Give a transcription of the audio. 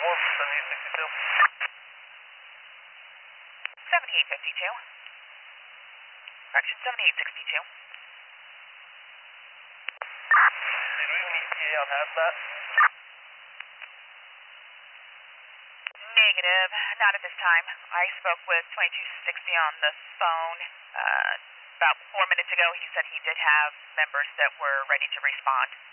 7862. 7852. Correction, 7862. Did we have an ETA on hazmat? Negative, not at this time. I spoke with 2260 on the phone about 4 minutes ago. He said he did have members that were ready to respond.